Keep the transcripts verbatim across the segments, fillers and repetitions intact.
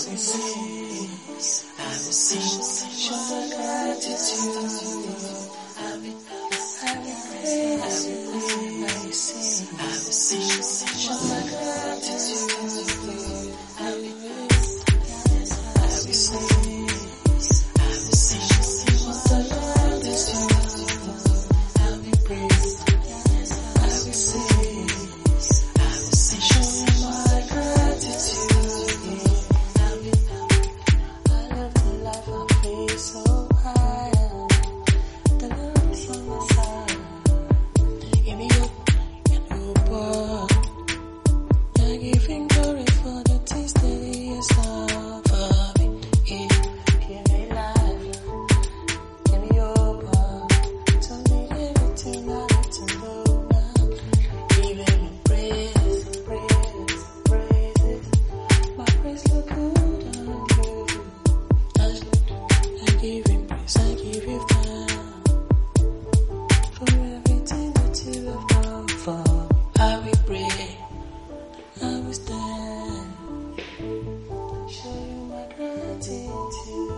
will sing, I will sing, show my gratitude. I will, I will praise, I will sing, I will sing, show my gratitude. I will, I will sing, I will sing, what the Lord is doing. I will praise, I will sing, I will sing, show my gratitude. I will, I love the life I praise so high. The Lord is on my side. Give me hope and hope up. I give Him glory for the things that He has done for me. Yeah. Give me life, give me hope up. Tell me everything I need to know now. Give Him praise, praise, praises. My praise look good on you. I give Him praise, I give you thanks for everything that you have done for me. I will pray, I will stand, show you my gratitude.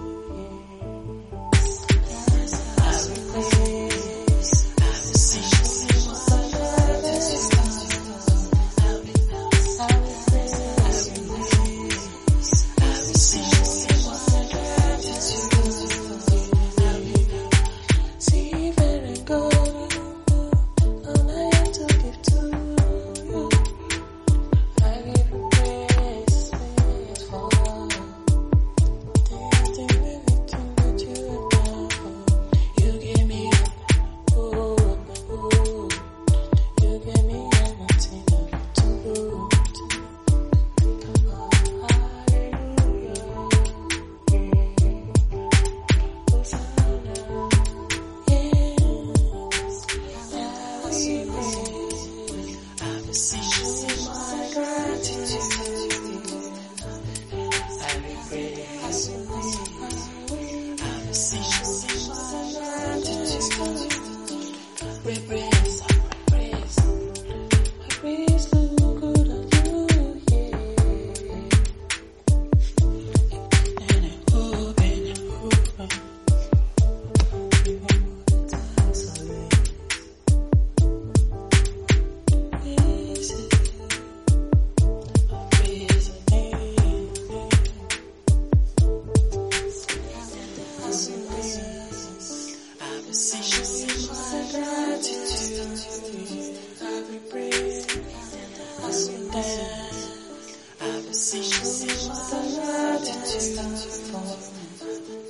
I will praise, I will sing, show you my gratitude. I will, I will praise, I will praise, I will sing, show you my gratitude. I will see very good, and I am to give to you. I give you praise, praise for everything, everything that you have done for me. You gave me hope, hope. You gave me everything to do. Hallelujah. Hosanna. Yes. I will praise, I will sing, show my gratitude. I will praise, I will sing, show my gratitude. We praise, I praise, my praise look good on you, yeah. And I hope, and I hope, you want more thanks already. Praise it, I praise your name. I will praise, I will sing, show you my gratitude. I will praise, I will dance, I will sing, show you my gratitude.